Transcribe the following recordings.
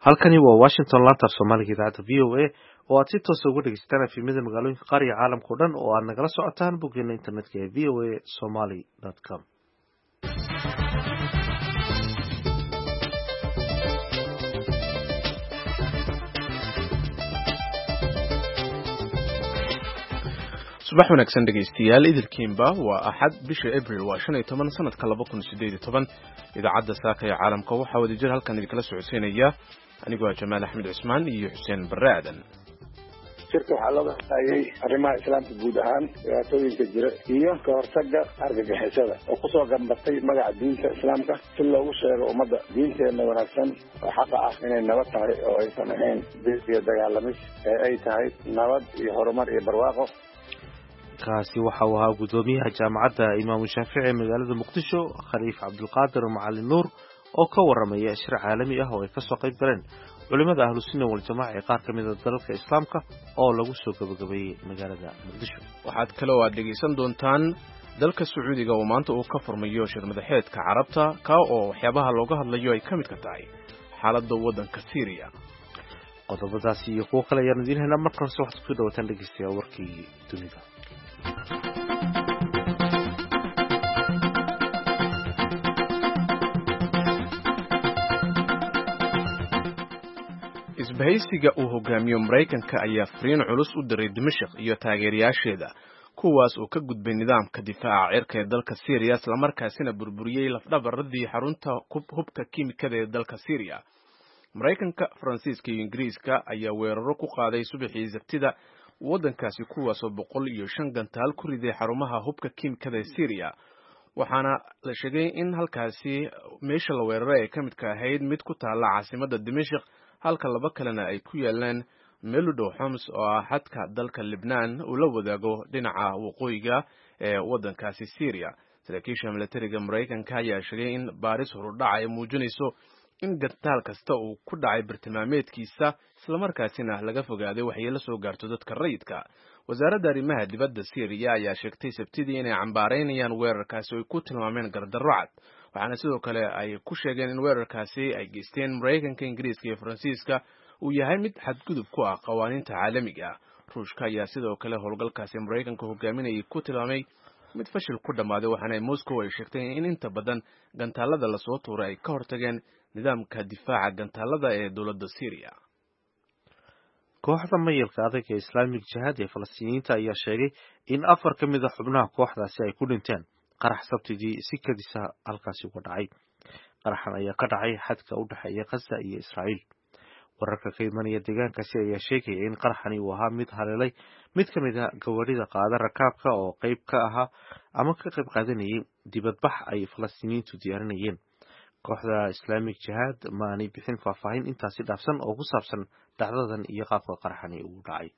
halkani waa Washington laanta Soomaaliga idaacada VOA oo aad si toos ah uga dhageysataan filimada magaalooyinka qaar iyo caalamka oo dhan oo aad nagala socotaan boggeena internetka ee voasomali.com. subax wanaagsan dhegeystayaal idilkiinba waa axad bisha April waa 15 sanadka 2018 idaacadda saaka ee caalamka waxa wada jir halkan idin kala socodsiinaya anigoo Jamaal Axmed Cusmaan iyo Xuseen Baraadan. shirka waxaa looga hadlayay arrimaha islaamka guud ahaan dhibaatooyinka jira iyo ka hortagga argagixisada oo kusoo gambatay magaca diinta islaamka si loogu sheego ummadda diinteena wanaagsan oo xaqa ah inay nabad tahay oo aysan ahayn diin iyo dagaalamis ee ay tahay nabad iyo horumar iyo barwaaqo. kaasi waxa uu ahaa gudoomiyaha jaamacadda Imaamu Shaafici ee magaalada Muqdisho Khaliif Cabdulqaadir Macallin Nuur oo ka waramaya shir caalami ah oo ay ka soo qayb galeen culimada ahlu sunna wal jamaa ee qaar kamid ah dalalka islaamka oo lagu soo gabagabeeyay magaalada Muqdisho. waxaad kale oo aad dhegeysan doontaan dalka Sacuudiga oo maanta uu ka furmayo shir madaxeedka Carabta ka oo waxyaabaha looga hadlayo ay kamid ka tahay xaaladda waddanka Syria. qodobadaasi iyo kuwo kale ayaan idin haynaa marka hore waxaad ku dhawaataan dhegeystayaal warkii dunida. isbahaysiga uu hogaamiyo Mareykanka ayaa fariin culus u diray Dimashq iyo taageerayaasheeda kuwaas oo ka gudbay nidaamka difaaca cirka ee dalka Syria isla markaasina burburiyay lafdhabaradii xarunta hubka kiimikada ee dalka Syria. Mareykanka, Faransiiska iyo Ingiriiska ayaa weeraro ku qaaday subaxii Sabtida waddankaasi kuwaas oo 105 gantaal ku riday xarumaha hubka kiimikada ee Syria. waxaana la sheegay in halkaasi meesha la weeraray ay kamid ka ahayd mid ku taala caasimadda Dimashq halka laba kalena ay ku yaalaan meel u dhow Homs oo ah xadka dalka Lebanon uu la wadaago dhinaca waqooyiga ee waddankaasi Syria. saraakiisha militariga Mareykanka ayaa sheegay in baaris horudhac ay muujinayso in gantaal kasta uu ku dhacay bartilmaameedkiisa isla markaasina laga fogaaday waxyeello soo gaarto dadka rayidka. wasaaradda arrimaha dibadda Syria ayaa sheegtay Sabtidii inay cambaareynayaan weerarkaasi oo ay ku tilmaameen gardarro cad. waxaana sidoo kale ay ku sheegeen in weerarkaasi ay geysteen Mareykanka, Ingiriiska iyo Faransiiska uu yahay mid xadgudub ku ah qawaaniinta caalamiga. Ruushka ayaa sidoo kale howlgalkaasi Mareykanka hogaaminayay ku tilmaamay mid fashil ku dhamaaday waxaana Moscow ay sheegtay in inta badan gantaalada la soo tuuray ay ka hortageen nidaamka difaaca gantaalada ee dowladda Syria. kooxda mayalka adag ee Islamic Jihad ee Falastiiniyiinta ayaa sheegay in 4 ka mid ah xubnaha kooxdaasi ay ku dhinteen qarax Sabtidii si kadis ah halkaasi uga dhacay. qaraxan ayaa ka dhacay xadka u dhaxeeya Gaza iyo Israa'iil. wararka ka imanaya deegaankaasi ayaa sheegaya in qaraxani uu ahaa mid haleelay mid ka mid ah gawaarida qaada rakaabka oo qayb ka ahaa ama ka qayb qaadanayay dibadbax ay Falastiiniyiintu diyaarinayeen. kooxda Islamic Jihad ma aanay bixin faahfaahin intaasi dhaafsan oo ku saabsan dhacdadan iyo qaabka qaraxani uu dhacay.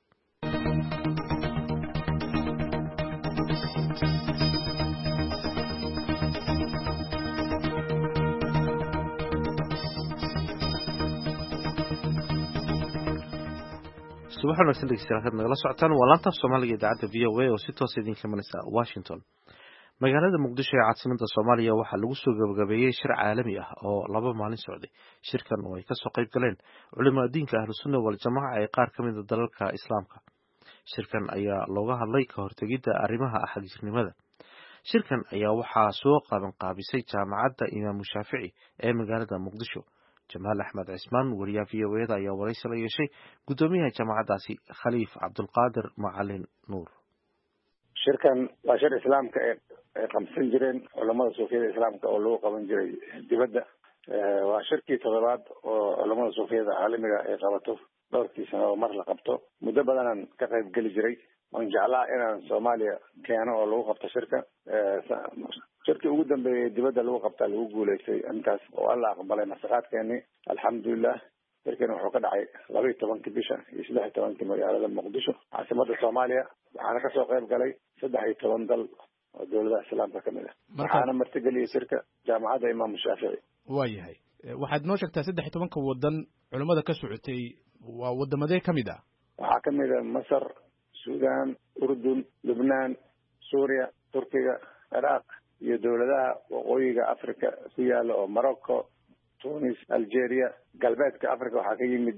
subax wanaagsan dhegeystayaal nagala socotaan waa laanta Soomaaliga idaacadda VOA oo si toos idinka imanaysa Washington. magaalada Muqdisho ee caasimadda Soomaaliya waxaa lagu soo gabagabeeyay shir caalami ah oo 2 maalin socday. shirkan oo ay ka soo qayb galeen culimada diinka ahlu sunna wal jamaa ee qaar kamid ah dalalka islaamka. shirkan ayaa looga hadlay ka hortagida arrimaha xagjirnimada. shirkan ayaa waxaa soo qaban qaabisay jaamacadda Imaamu Shaafici ee magaalada Muqdisho. Jamaal Axmed Cusmaan wariyaha VOA ayaa waraysi la yeeshay gudoomiyaha jaamacaddaasi Khaliif Cabdulqaadir Macallin Nuur. shirkan waa shir islaamka ay qabsan jireen culamada suufiyada islaamka oo lagu qaban jiray dibadda. waa shirkii 7aad oo culamada suufiyada caalamiga ay qabato dhowrkii sano oo mar la qabto. muddo badanaan ka qayb geli jiray oon jeclaa inaan Soomaaliya keeno oo lagu qabto shirka. shirkii ugu dambeeyay dibadda lagu qabtaa lagu guuleystay intaas oo alla aqbalay masaqaadkeeni alxamdulilah. shirkan wuxuu ka dhacay 12 bisha iyo 13 magaalada Muqdisho caasimadda Soomaaliya. waxaana ka soo qayb galay 13 dal oo dowladaha islaamka kamid ah. waxaana martigeliyay shirka jaamacadda Imaamu Shaafici. waayahay waxaad noo sheegtaa 13 wadan culimada ka socotay waa wadamadee kamid ah? waxaa kamid ah Masar, Suudaan, Urdun, Lebanon, Suuriya, Turkiga, Ciraaq iyo dowladaha waqooyiga Afrika ku yaala oo Morocco, tunis, algeria, galbeedka africa waxaa ka yimid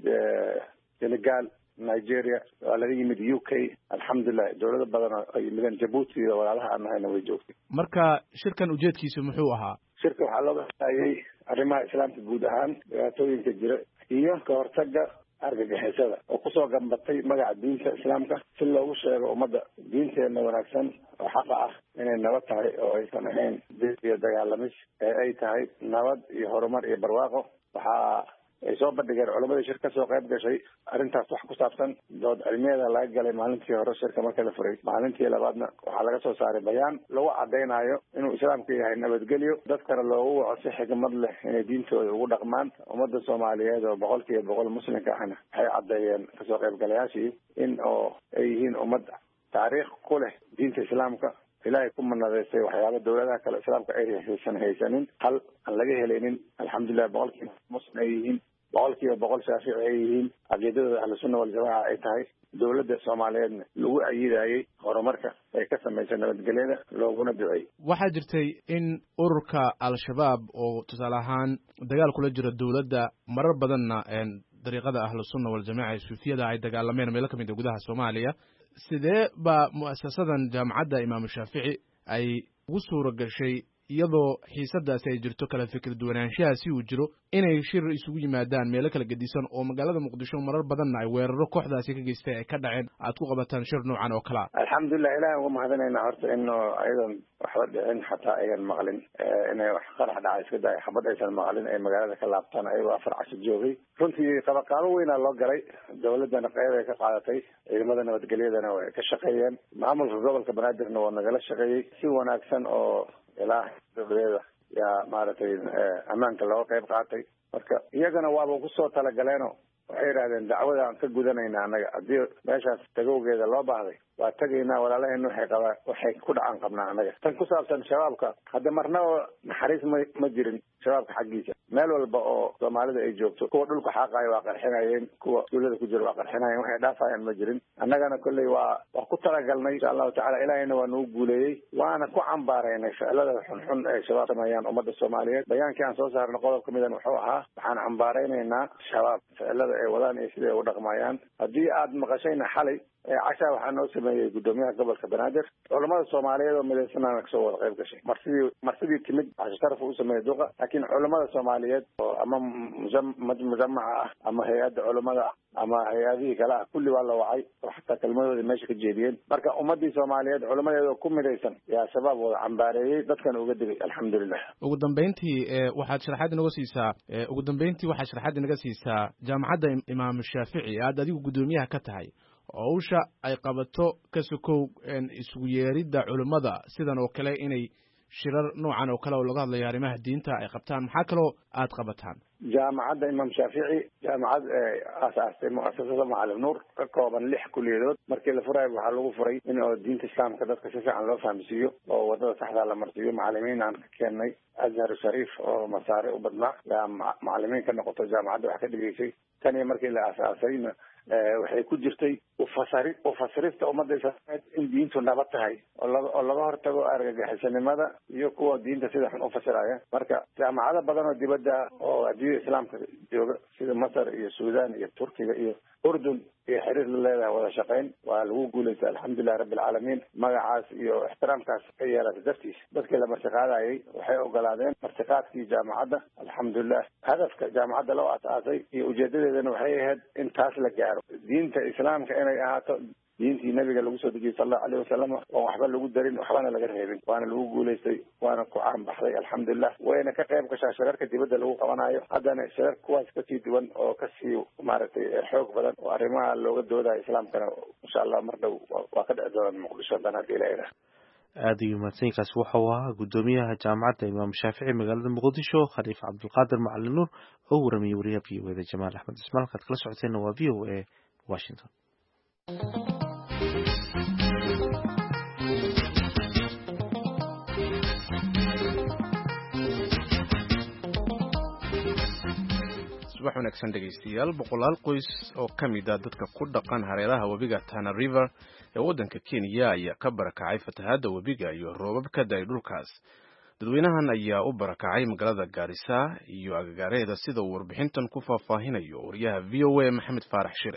senegal, nigeria, waa laga yimid UK. alxamdulilah dowlado badan oo yimideen, jabuuti iyo walaalaha aan nahayna way joogtay. marka shirkan ujeedkiisu muxuu ahaa? shirka waxaa looga hadlayay arrimaha islaamka guud ahaan, dhibaatooyinka jira iyo ka hortaga argagixisada oo kusoo gambatay magaca diinta islaamka, si loogu sheego ummadda diinteena wanaagsan oo xaqa ah inay nabad tahay oo aysan ahayn dil iyo dagaalamis, ee ay tahay nabad iyo horumar iyo barwaaqo. waxaa ay soo bandhigeen culamadii shir kasoo qayb gashay arrintaas wax ku saabsan. dood cilmiyeeda laga galay maalintii hore shirka marka la furay. maalintii labaadna waxaa laga soo saaray bayaan lagu cadaynayo inuu islaamka yahay nabadgelyo, dadkana loogu waco si xigmad leh inay diintooda ugu dhaqmaan. ummadda soomaaliyeed oo 100% muslimka ahna waxay cadeeyeen kasoo qaybgalayaashii in oo ay yihiin ummad taariikh ku leh diinta islaamka, ilaahay ku manadeystay waxyaaba dowladaha kale islaamka ay haysanin, hal aan laga helaynin. alxamdulilah 100% muslim ay yihiin, 100% shaafici ay yihiin, caqiidadooda ahlusunna waljamaaca ay tahay. dowladda soomaaliyeedna lagu ayidayay horumarka ay ka samaysay nabadgelyada, looguna duceeyey. waxaa jirtay in ururka al-shabaab oo tusaale ahaan dagaal kula jira dowladda marar badanna dariiqada ahlusunna waljamaaca ee suufiyada ay dagaalameen meelo ka mid a gudaha soomaaliya. sidee baa mu'asasadan jaamacadda imaamu shaafici ay ugu suura gashay iyadoo xiisadaasi ay jirto kala fikir duwanaanshahaasi uu jiro inay shir isugu yimaadaan meelo kala gedisan oo magaalada muqdisho marar badanna ay weeraro kooxdaasi ka geystay ay ka dhaceen, aad ku qabataan shir noocan oo kalea? alxamdulilah ilahi uga mahadinayna horta inuu ayadan waxba dhicin, xataa ayan maqlin inay wax qarax dhaca iska day xabad aysan maqlin ay magaalada ka laabtaan ayagoo 4 casho joogay. runtii qabaqaabo weynaa loo galay, dowladana qayb ay ka qaadatay, ciidamada nabadgelyadana way ka shaqeeyeen, maamulka gobolka banaadirna waa nagala shaqeeyey si wanaagsan oo ilaa dowladeeda yaa maaragtay ammaanka looga qayb qaatay. marka iyagana waaba kusoo talagaleeno waxay yidhahdeen dacwada aan ka gudanayna annaga, haddii meeshaas tagowgeeda loo baahday waa tegaynaa, walaalaheen waxay ku dhacaan qabnaa annaga. tan ku saabsan shabaabka, hadda marnaba naxariis ma jirin shabaabka xaggiisa. meel walba oo soomaalida ay joogto, kuwa dhulka xaaqayo waa qarxinayeen, kuwa duulada ku jira waa qarxinayeen, waxay dhaafayaan ma jirin. annagana kolley waa ku talagalnay insha allahu tacala, ilaahayna waa nagu guuleeyey, waana ku cambaaraynay ficilada xunxun ay shabaab sameeyaan ummadda soomaaliyeed. bayaankii aan soo saarnay qodob ka midan wuxuu ahaa, waxaan cambaaraynaynaa shabaab ficilada ay wadaan iyo siday u dhaqmayaan. haddii aad maqashayna xalay cashaa waxaa noo sameeyey guddoomiyaha gobolka banaadir, culamada soomaaliyeed oo midaysanaana kasoo wada qayb gashay. marsidii timid casho sharaf u sameeyey duqa, laakiin culamada soomaaliyeed oo ama mujamaca ah ama hay-adda culamada ama hay-adihii kale ah kulli waa la wacay oo xataa kelmadoodii meesha ka jeediyeen. marka ummadii soomaaliyeed culamadeeda oo ku midaysan yaa shabaab wada cambaareeyey, dadkana uga digay. alxamdulilah. ugu dambeyntii waxaad sharaxaad inaga siisaa jaamacadda imaamu shaafici aad adigu guddoomiyaha ka tahay, hawsha ay qabato ka sokow isugu yeeridda culimmada sidan oo kale inay shirar noocan oo kale oo laga hadlayo arrimaha diinta ay qabtaan, maxaa kaloo aad qabataan? jaamacadda imaam shaafici jaamacad aasaastay muasasada macalin nuur, ka kooban 6 kuliyadood. markii la furayo waxaa lagu furay in oo diinta islaamka dadka si fiican loo fahamsiiyo oo wadada saxda la marsiiyo. macalimiin aan ka keennay azhar shariif oo masaare u badnaa yaa macalimiin ka noqoto jaamacadda wax ka dhigaysay. tani markii la aasaasayna waxay ku jirtay ufasirista ummadda islaamiyed in diintu nabad tahay oo laga hortago argagixisanimada iyo kuwa diinta sida xun u fasiraya. marka jaamacado badan oo dibadda oo adduunyada islaamka jooga sida masar iyo suudaan iyo turkiga iyo urdun iyo xiriir la leedahay wada shaqayn, waa lagu guulaystay alxamdulilah rabbi alcaalamiin. magacaas iyo ixtiraamkaas ka yeelata dartiis dadkii la martiqaadayay waxay ogolaadeen martiqaadkii jaamacadda. alxamdulilah hadafka jaamacadda loo asaasay iyo ujeedadeedana waxay ahayd in taas la gaaro, diinta islaamka inay ahaato diintii nabiga lagu soo dejiyey sallallahu alayhi wasallam, oo waxba lagu darin waxbana laga reebin. waana lagu guulaystay, waana ku caan baxday alxamdulilah. wayna ka qayb gashaa shirarka dibadda lagu qabanayo, haddana shirar kuwaas kasii duwan oo kasii maaragtay xoog badan oo arrimaha looga doodayo islaamkana insha allah mar dhow waa ka dhici doonaan muqdisho haddana hadii la yidhaah. aad iyo mahadsankaas waxau ahaa guddoomiyaha jaamacadda imaam shaafici magaalada muqdisho khaliif cabdulqaadir macalin nuur oo warramiyey wariyaha v o e da jamaal axmed ismaal. kaad kala socoteenna waa v o e washington. subax wanaagsan dhegaystayaal. 100 qoys oo ka mid ah dadka ku dhaqan hareeraha webiga Tana River ee waddanka Kenya ayaa ka barakacay fatahaadda webiga iyo roobab ka day dhulkaas. dadweynahan ayaa u barakacay magaalada Gaarisa iyo agagaareeda sida uu warbixintan ku faahfaahinayo wariyaha VOA Maxamed Faarax Shire.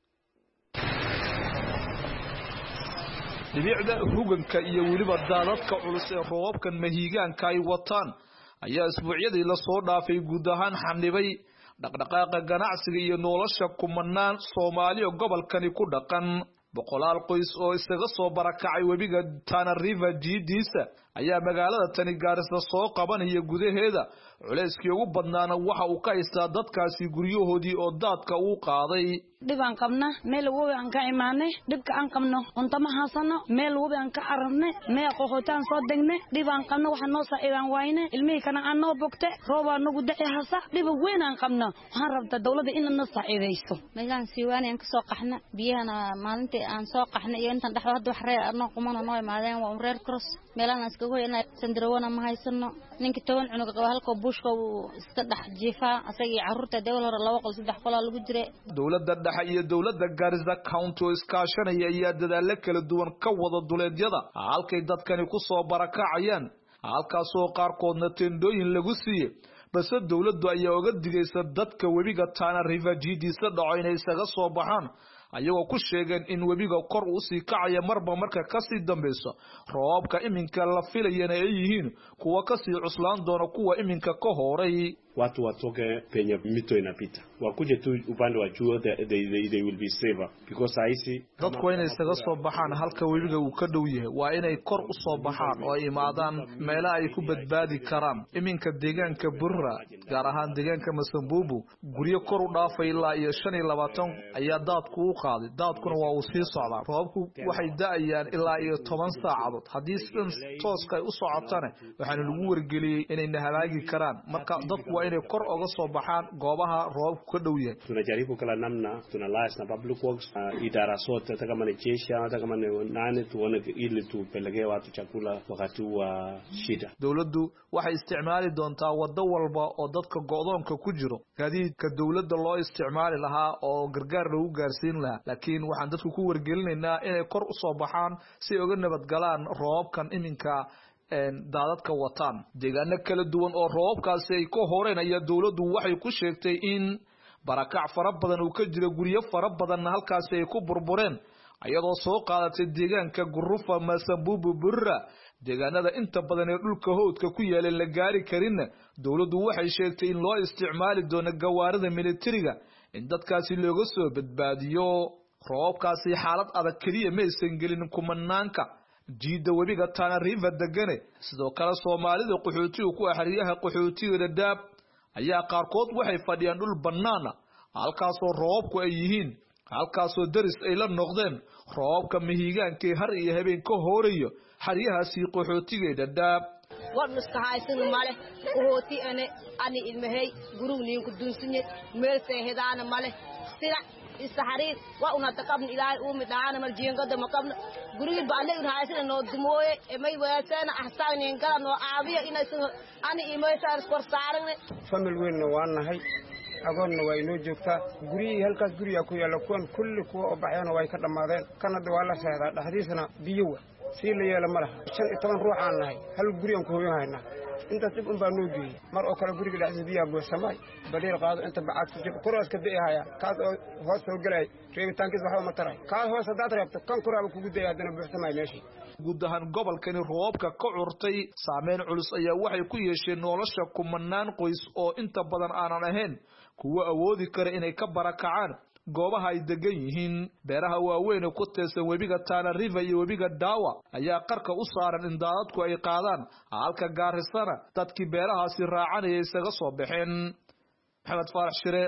dhibicda huganka iyo weliba daadadka culus ee roobabkan mahiigaanka ay wataan ayaa isbuucyadii la soo dhaafay guud ahaan xanibay dhaqdhaqaaqa ganacsiga iyo nolosha kumanaan Soomaali oo gobolkani ku dhaqan. boqolaal qoys oo isaga soo barakacay webiga Tana River jiidiisa ayaa magaalada Tani Gaarisa soo qabanaya gudaheeda culayskii ugu badnaana waxa uu ka haystaa dadkaasi guryahoodii oo daadka uu qaaday. dhibaan qabna meel webi aan ka imaanay dhibka aan qabno unta ma haasano meel webi aan ka ararnay meel qoqotaan soo degnay dhibaan qabno waxa noo saacidaan waayne ilmihii kana aan noo bogte rooba nagu daci hasa dhib weyn aan qabno waxaan rabtaa dawladda in na saacidayso. meelaan siiwaan aan ka soo qaxna biyahana maalintii aan soo qaxnay iyo intan dhaxdo hadda wax reer arno qumana noo imaadeen waa reer cross meelaan iska goynaa sandarwana ma haysano ninka toban cunug qaba halka buushka iska dhax jiifaa asagii carruurta dawlad hore 2 qol 3 qol lagu jiray. dawladda dhexe iyo dawladda Garissa County iskaashanaya ayaa dadaalo kala duwan ka wada duleedyada halkay dadkani ku soo barakacayaan halkaas oo qaarkoodna tendooyin lagu siiyay balse dawladdu ayaa uga digaysa dadka webiga Tana River jiidiisa dhaco inay isaga soo baxaan ayagoo ku sheegeen in webiga kor u sii kacaya marba marka ka sii dambayso roobka iminka la filayana ay yihiin kuwa ka sii cuslaan doona kuwa iminka ka horay. watu watoke penye mito inapita wakuje tu upande wa juu they will be safer because aisi dadku inay isaga soo baxaan halka webiga uu ka dhow yahay waa inay kor u soo baxaan oo imaadaan meelaha ay ku badbaadi karaan. iminka deegaanka Burra gaar ahaan deegaanka Masambubu guryo kor u dhaafay ilaa iyo 25 ayaa daadku u qaaday daadkuna waa uu sii socdaa roobku waxay daayaan ilaa iyo 10 saacadood haddii sidan tooska ay u socotana waxaana lagu wargeliyay inay halaagi karaan marka dadku inay kor uga soo baxaan goobaha roobku ka dhow yahay. tunajaribu kala namna tunalais na public works idara sote kama ni jeshi hata kama ni nani tuone ili tupelekee watu chakula wakati wa shida. dawladdu waxay isticmaali doontaa wado walba oo dadka go'doonka ku jiro gaadiidka dawladda loo isticmaali lahaa oo gargaar lagu gaarsiin lahaa laakiin waxaan dadku ku wargelinaynaa inay kor u soo baxaan si ay uga nabad galaan roobkan iminka daadadka wataan. deegaano kala duwan oo roobkaasi ay ka horeen ayaa dawladdu waxay ku sheegtay in barakac fara badan uu ka jiro guryo fara badan halkaasi ay ku burbureen ayadoo soo qaadatay deegaanka Gurufa Masambubu Burra deegaanada inta badan ee dhulka howdka ku yaala la gaari karin. dawladdu waxay sheegtay in loo isticmaali doono gawaarida militariga in dadkaasi looga soo badbaadiyo. roobkaasi xaalad adag kaliya ma aysan gelin kumanaanka jiida webiga Tana River degane sidoo kale Soomaalida qaxootiga ku xariyaha qaxootiga Dadaab ayaa qaarkood waxay fadhiyaan dhul banaana halkaas oo roobku ay yihiin halkaas oo daris ay la noqdeen roobka mahiigaanka har iyo habeen ka horeeyo xariyahaasi qaxootiga Dadaab. wadn iska haysan male qaxooti ani ilmahay gurugniin ku dunsinye meel seehedaana male sida isahariir waa una taqabn ilaahay uu midaan mal jeengada maqabna guriga baale in haysan noo dumooye may weesana ahsaaneen galan oo aabiya inaysan ani imay saar kor saaran famil weyn waa nahay agoonna way noo joogtaa guriga halkaas guriga ku yaala kuwan kulli kuwa oo baxayna way ka dhamaadeen kanada waa la seedaa dhaxdiisana biyo si la yeelo malaha 15 ruux aan nahay hal guri aan ku hooyahayna inta dib un baa noo geeyay mar oo kale guriga dhaxdiisa biyo buu samay badeel qaado inta bacad ku jib koroos ka deeyaya kaas oo hoos soo galay reebitaankiis waxa ma taray kaas hoos hadaad reebto kan kuraaba kugu deeyay hadana buuxsamay meeshii. guud ahaan gobolkani roobka ka curtay saameyn culus ayaa waxay ku yeesheen nolosha kumanaan qoys oo inta badan aanan ahayn kuwa awoodi kara inay ka barakacaan goobaha ay degan yihiin. beeraha waaweyn ee ku teesan webiga Tana River iyo webiga Dawa ayaa qarka u saaran in daadadku ay qaadaan halka Gaarisa dadkii beerahaasi raacanayay isaga soo baxeen. Maxamed Faarax Shire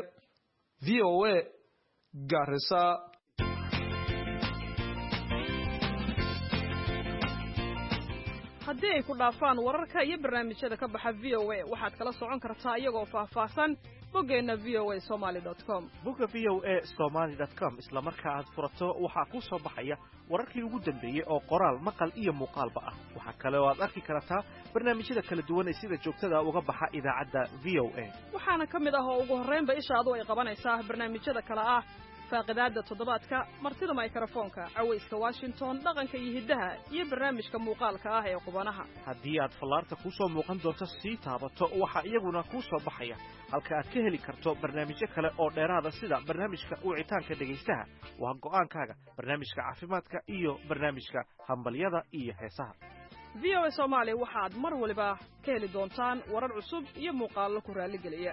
VOA Gaarisa. haddii ay ku dhaafaan wararka iyo barnaamijyada ka baxa VOA waxaad kala socon kartaa iyagoo faahfaahsan boggeena voasomali.com. bogga voasomali.com isla marka aad furato waxaa ku soo baxaya wararkii ugu dambeeyay oo qoraal maqal iyo muuqaalba ah. waxaa kale oo aad arki kartaa barnaamijyada kala duwan ee sida joogtada uga baxa idaacadda VOA. waxaana ka mid ah oo ugu horreynba ishaadu ay qabanaysaa barnaamijyada kala ah faaqidaada toddobaadka martida mikrofoonka cawayska Washington dhaqanka iyo hidaha iyo barnaamijka muuqaalka ah ee qubanaha haddii aad fallaarta ku soo muuqan doonto sii taabato waxa iyaguna ku soo baxaya halka aad ka heli karto barnaamijyo kale oo dheeraada sida barnaamijka wicitaanka dhegaystaha waa go'aankaaga barnaamijka caafimaadka iyo barnaamijka hambalyada iyo heesaha VOA Soomaali waxaad mar waliba ka heli doontaan warar cusub iyo muuqaallo ku raali geliya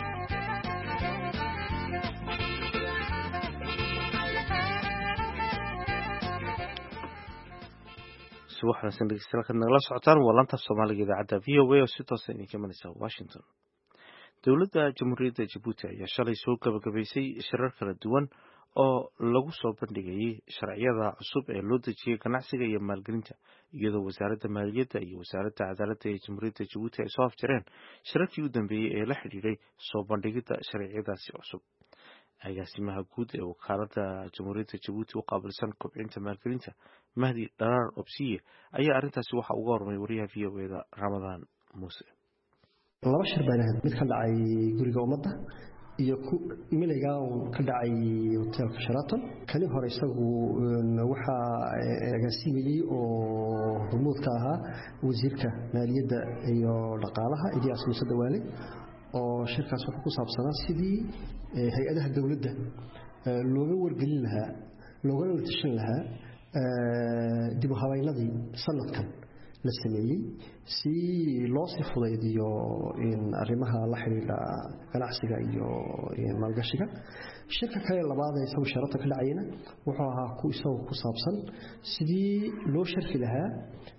subaxna dhegeystayaal nagala socotaan waa laanta Soomaaliga idaacadda VOA oo si toos ah idinka imanaysa Washington. Dowladda Jamhuuriyadda Djibouti ayaa shalay soo gabagabaysay shirar kala duwan oo lagu soo bandhigayay sharciyada cusub ee loo dejiyay ganacsiga iyo maalgelinta iyadoo wasaaradda maaliyadda iyo wasaaradda cadaaladda ee Jamhuuriyadda Djibouti ay soo afjareen shirarkii u dambeeyay ee la xiriiray soo bandhigida sharciyadaasi cusub. agaasimaha guud ee wakaaladda Jamhuuriyadda Djibouti u qaabilsan kobcinta maalgelinta Mahdi Dharar Obsiye ayaa arrintaasi waxa uga hormay wariyaha VOA-da Ramadaan Muuse. laba shir baan ahayd mid ka dhacay guriga ummadda iyo milayga ka dhacay hotelka Sheraton kani hore isagu waxa agaasimiyay oo hormuudka ahaa wasiirka maaliyadda iyo dhaqaalaha Ilyas Muuse Dawaale oo shirkaas wuxuu ku saabsanaa sidii hay'adaha dawladda looga wargelin lahaa looga wartashan lahaa dib u habeynadii sanadkan la sameeyay si loo sii fudaydiyo in arrimaha la xiriira ganacsiga iyo maalgashiga shirka kale labaad ee isagu sharata ka dhacayna wuxuu ahaa ku isagu ku saabsan sidii loo sharxi lahaa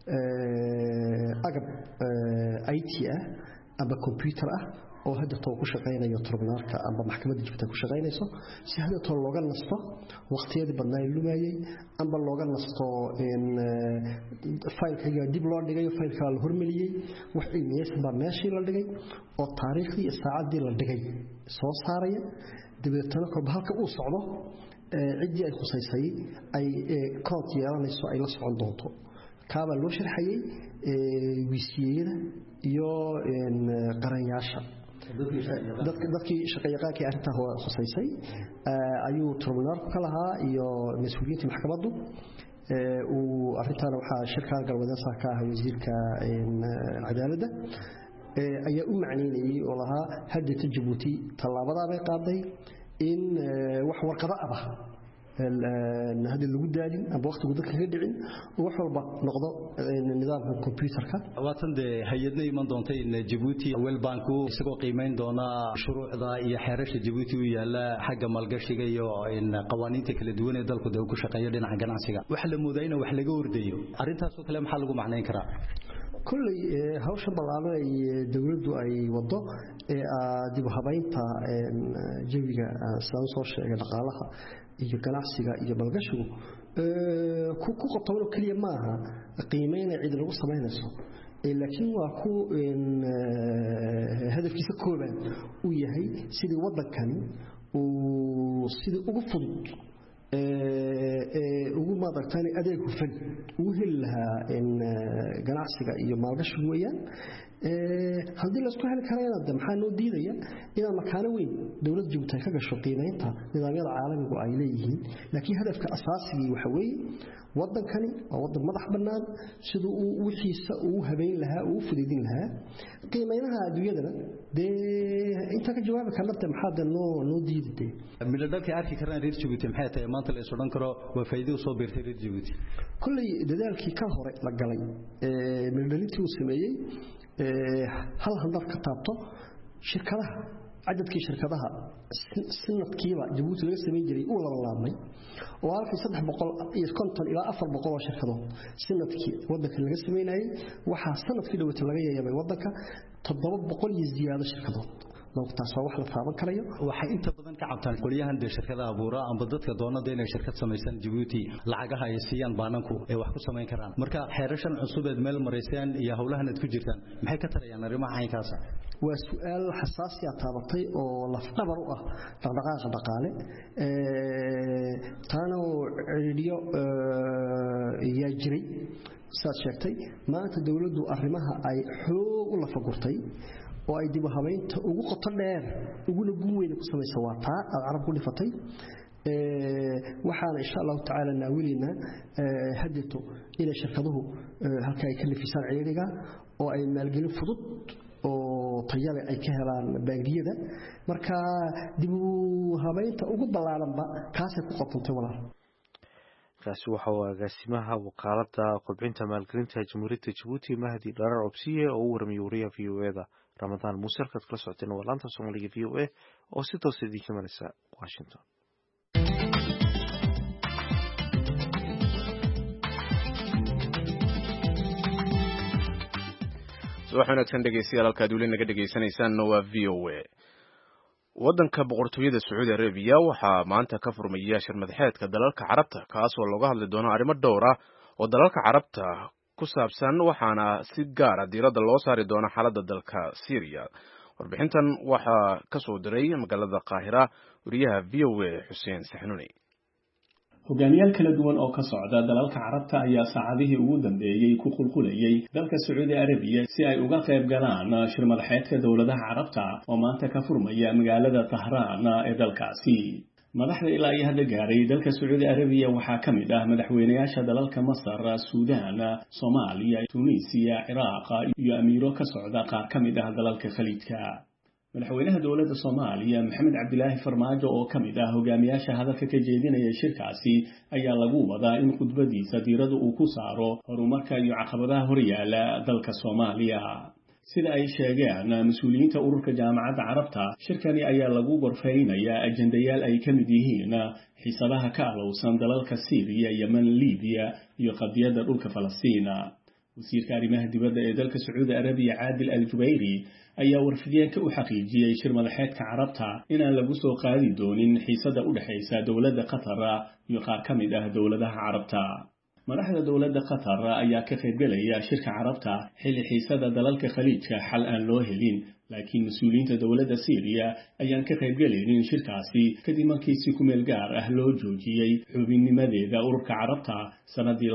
agab IT ah aba computer ah oo hadda too ku shaqeynayo tribunalka amba maxkamadda Djibouti ku shaqeynayso si hadda too looga nasto waqtiyada badnaa lumayay amba looga nasto in faylka dib loo dhigay faylka la hormariyay wax cilmiyaysan baa meeshii la dhigay oo taariikhdii iyo saacadii la dhigay soo saaraya dibadana kolba halka uu socdo cidii ay khusaysay ay kood yeelanayso ay la socon doonto kaaba loo sharxayay wiisiyada iyo qaranyaasha dadkii shaqeeyaqaankii arrinta khusaysay ayuu tribunalku ka lahaa iyo mas'uuliyiinta maxkamaddu uu arrintan waxa shirka galwadeedka ka ah wasiirka cadaaladda ayaa u macneeyay oo lahaa hadda Djibouti talaabada bay qaaday in wax warqado ah هذا اللي قدالي أبغى وقت قدرك هدعين وحول نقض النظام الكمبيوتر كا. واتن ده هيدنا يمن دونتي إن جيبوتي أول بانكو سقوا قيمين دونا شروع ذا يحرش جيبوتي ويلا حاجة مالقش جايو إن قوانين تكل دونه دل كده وكش قيادين عن جناسيا وحل مدينة وحل جور ديو. أرنتها سو كلام حلقوا معنا كرا. كل هوش بلعنا دولد أي وضع دي بحبين تا جيبيا سانسوش القالها iyo ganacsiga iyo balgashigu ku qabto kaliya maaha qiimeyn cid lagu sameeynayo laakiin waa ku hadafkiisa kooban uu yahay sidii wadankan uu sidii ugu fudud ugu maadagtaan adeeg hufan uu heli lahaa in ganacsiga iyo maalgashigu weeyaan haddii la isku heli karayna maxaa noo diidaya inaan makaano weyn dawladda Djibouti ka gasho qiimeynta nidaamyada caalamiga ay leeyihiin laakiin hadafka asaasiga waxa weeye wadankani waa wadan madax bannaan sidoo uu wixiisa uu habeyn lahaa uu fudeydin lahaa qiimeynaha adduunyada inta ka jawaab karnaa maxaa noo diiday midadalka arki karnaa reer Djibouti maxay tahay maanta la isodhan karo waa faa'iido soo beertay reer Djibouti kulli dadaalkii ka hore la galay midadalintii uu sameeyay hal handar ka taabto shirkadaha cadadkii shirkadaha sanadkiiba Djibouti laga sameeyay jiray uu la laabmay oo halkii 350 ilaa 400 oo shirkadood sanadkii wadanka laga sameeyay waxa sanadkii dhawata laga yaabay wadanka 700 iyo ziyaado shirkadood noqtaas wax la taaban karayo waxa inta badan ka cabtaan qoliyahan de shirkadaha abuura amba dadka doonada inay shirkad sameeysan Djibouti lacagaha ay siiyaan baananku ee wax ku sameyn karaan marka xeerashan cusub ee meel mareysaan iyo hawlahan aad ku jirtaan maxay ka tarayaan arrimaha aynkaas waa su'aal xasaasi ah taabatay oo laf dhabar u ah dhaqdhaqaaqa dhaqaale taano ciriyo yaa jiray saad sheegtay maanta dawladdu arrimaha ay xoog u lafa gurtay oo ay dib u habeynta ugu qoto dheer uguna guweyn ku sameeyay waa taa arab ku dhifatay waxaana insha allahu tacaala naawilina hadito inay shirkaduhu halka ay ka nafisaan ciriiriga oo ay maalgelin fudud oo tayale ay ka helaan bangiyada marka dib u habeynta ugu ballaaranba kaasay ku qabtantay walaal kaasi waxa uu agaasimaha wakaaladda kobcinta maalgelinta jamhuuriyadda Djibouti Mahdi Dharar Obsiye oo u warmiyay wariyaha VOA-da Ramadaan Muuse halkaad kala socoteen waa laanta Soomaaliga VOA oo si toos idin ka imanaysa Washington. subax wanaagsan dhegeystayaal halkaad weli naga dhegeysanaysaanna waa VOA. waddanka boqortooyada Sacuudi Arabiya waxaa maanta ka furmaya shir madaxeedka dalalka Carabta kaas oo looga hadli doono arrimo dhowr ah oo dalalka Carabta ku saabsan waxaana si gaar ah diiradda loo saari doono xaaladda dalka Syria. warbixintan waxaa ka soo diray magaalada Qaahira wariyaha VOA Xuseen Saxnuuni. hogaamiyaal kala duwan oo ka socda dalalka Carabta ayaa saacadihii ugu dambeeyay ku qulqulayay dalka Sacuudi Arabiya si ay uga qayb galaan shir madaxeedka dawladaha Carabta oo maanta ka furmaya magaalada Tahraan ee dalkaasi. madaxda ilaa ay hadda gaaray dalka Sacuudi Arabiya waxaa ka mid ah madaxweynayaasha dalalka Masar, Suudaan, Soomaaliya, Tunisia, Ciraaq iyo amiiro ka socda qaar ka mid ah dalalka Khaliijka. madaxweynaha dowladda Soomaaliya Maxamed Cabdilaahi Farmaajo oo ka mid ah hogaamiyaasha hadalka ka jeedinaya shirkaasi ayaa lagu wadaa in khudbadiisa diiradda uu ku saaro horumarka iyo caqabadaha horyaala dalka Soomaaliya. sida ay sheegeen mas'uuliyiinta ururka jaamacadda Carabta, shirkani ayaa lagu gorfeynayaa ajendayaal ay ka mid yihiin xiisadaha ka alowsan dalalka Syria, Yemen, Libiya iyo qadiyadda dhulka Falastiin. wasiirka arrimaha dibadda ee dalka Sacuudi Arabiya Caadil Al-Jubayri ayaa warfideenka u xaqiijiyay shir madaxeedka Carabta inaan lagu soo qaadi doonin xiisada u dhaxaysa dowladda Qatar iyo qaar ka mid ah dowladaha Carabta. madaxda dowladda Qatar ayaa ka qaybgalaya shirka Carabta xilli xiisada dalalka Khaliijka xal aan loo helin, laakiin mas'uuliyiinta dowladda Syria ayaan ka qaybgalaynin shirkaasi kadib markii si ku meel gaar ah loo joojiyay xubinnimadeeda ururka Carabta sanadii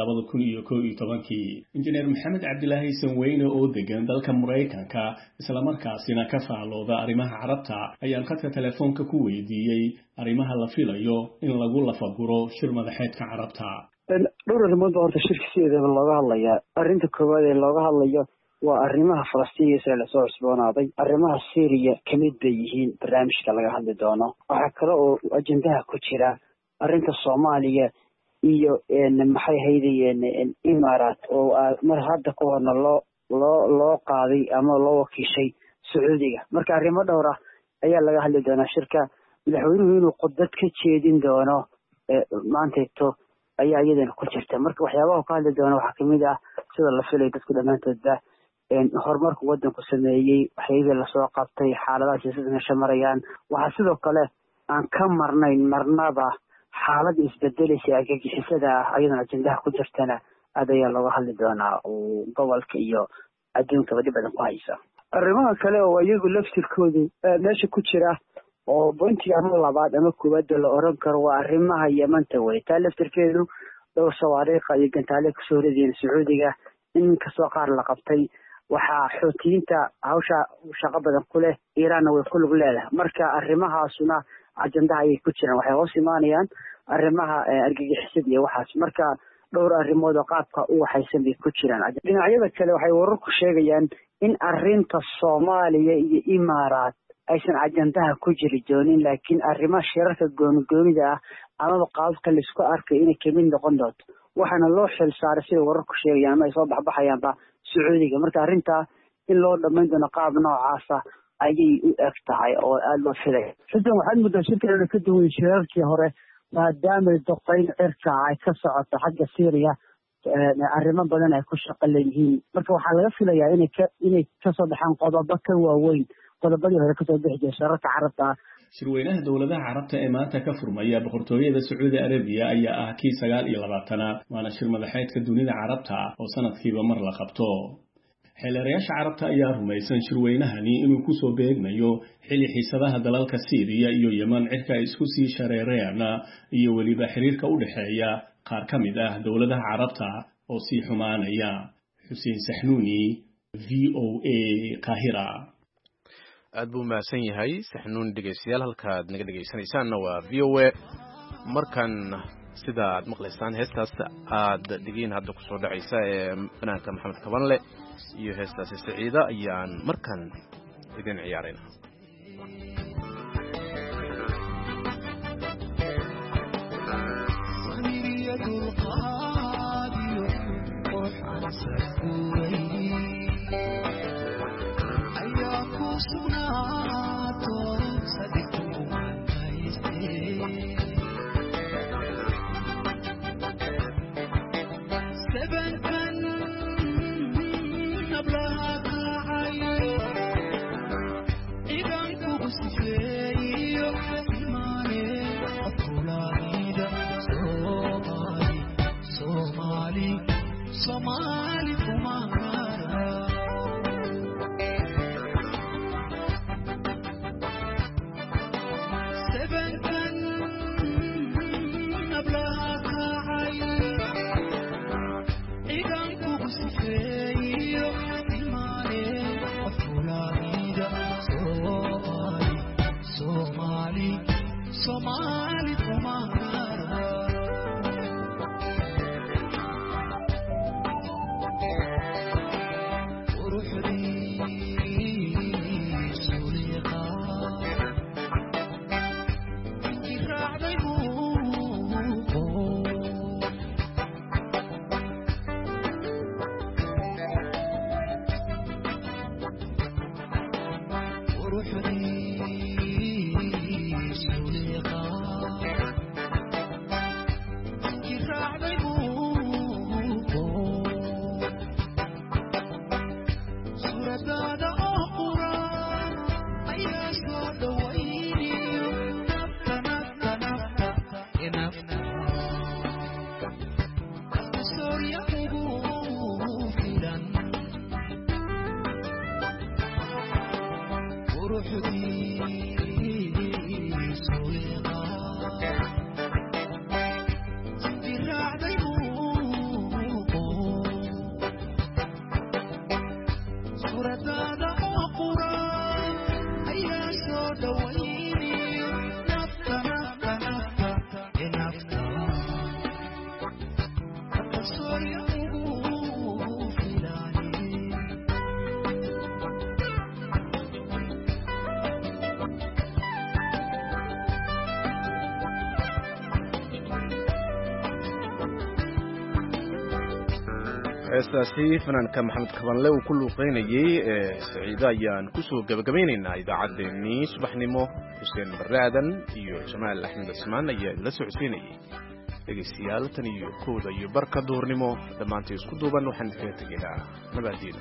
2011. injineer Maxamed Cabdilaahi Sanweyne oo degan dalka Mareykanka isla markaasina ka faalooda arrimaha Carabta ayaan khadka telefoonka ku weydiiyey arrimaha la filayo in lagu lafaguro shir madaxeedka Carabta. dhowr arrimood baa horta shirkiseeda looga hadlayaa. arrinta koowaad ee looga hadlayo waa arrimaha Falastiin iyo Israel soo cusboonaaday. arrimaha Syria ka mid bay yihiin barnaamijka laga hadli doono. waxaa kale oo ajendaha ku jira arrinta Soomaaliya iyo maxay haydayeen Imaaraat oo mar hadda ka horna loo qaaday ama loo wakiishay Sacuudiga. marka arrimo dhowr ah ayaa laga hadli doonaa shirka. madaxweynuhu inuu khudbad ka jeedin doono maanteeto ayaa iyadana ku jirta. marka waxyaabaha ka hadli doona waxaa kamid ah sida la filay dadku dhammaantoodba horumarka waddanku sameeyey, waxyaabihii lasoo qabtay, xaaladaha siyaasadda meesha marayaan. waxaa sidoo kale aan ka marnayn marnaba xaaladda isbedelaysa argagixisada ah ayadana ajendaha ku jirtana aad ayaa looga hadli doonaa oo gobolka iyo adduunkaba dhib badan ku haysa. arrimaha kale oo iyagu laftirkoodu meesha ku jira oo bointiga ama labaad ama koowaad la oran karo waa arrimaha Yemanta way. taa laftirkeedu dhowr sawaariikh iyo gantaale ka soo rideen Sacuudiga in kasoo qaar la qabtay. waxaa xoutiyiinta hawsha shaqo badan ku leh, Iiraanna way ku lug leedahay. marka arrimahaasuna ajendaha ayay ku jiraan. waxay hoos imaanayaan arrimaha argagixisada iyo waxaas. marka dhowr arrimood oo qaabka u waxaysan bay ku jiraan. dhinacyada kale waxay wararku sheegayaan in arrinta Soomaaliya iyo Imaaraat aysan ajendaha ku jiri doonin, laakiin arrimaha shirarka goonigoonida ah amaba qaabka la isku arkay inay kamid noqon doonto. waxaana loo xil saaray sida wararku sheegayaan ama ay soo baxbaxayaanba Sacuudiga. marka arrinta in loo dhammayn doono qaab noocaasa ayay u eg tahay oo aada loo filay. sidan waxaad muddaa shirkeena ka duwan shirarkii hore maadaama doqeyn cirka ay ka socoto xagga Syria arrimo badan ay ku shaqo leeyihiin. marka waxaa laga filayaa inay kasoo baxaan qodobo ka waaweyn qodobadii hore kasoo bixi jiray shirarka Carabta. shirweynaha dowladaha Carabta ee maanta ka furmaya boqortooyada Sacuudi Arabiya ayaa ah kii 29aad waana shir madaxeedka dunida Carabta oo sanadkiiba mar la qabto. xeelarayaasha Carabta ayaa rumaysan shirweynahani inuu ku soo beegmayo xilli xiisadaha dalalka Syria iyo Yemen cirka ay isku sii shareereen iyo weliba xiriirka u dhaxeeya qaar ka mid ah dowladaha Carabta oo sii xumaanaya. Xuseen Saxnuuni, VOA, Qaahira. aad buu mahadsan yahay Saxnuun. dhegeystayaal halkaad naga dhegeysanaysaanna waa VOA. markan sida aad maqlaysaan heestaas aad dhigiin hadda ku soo dhacaysa ee fanaanka maxamed kabanle iyo heestaasi Saciida ayaan markan idin ciyaarayna. heestaasi fanaanka maxamed kabanle uu ku luuqeynayay Saciida ayaan ku soo gabagabaynaynaa idaacaddeenii subaxnimo. Xuseen Barre Aadan iyo Jamaal Axmed Ismaan ayaa la socodsiinayay. dhegeystayaal tan iyo kooda iyo barka duurnimo dhammaantii isku duuban waxaan kaga tegaynaa nabadgelyo.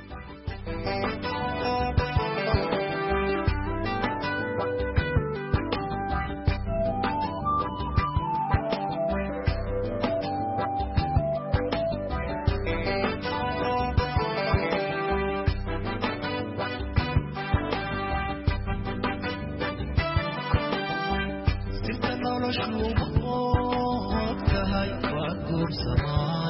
Sama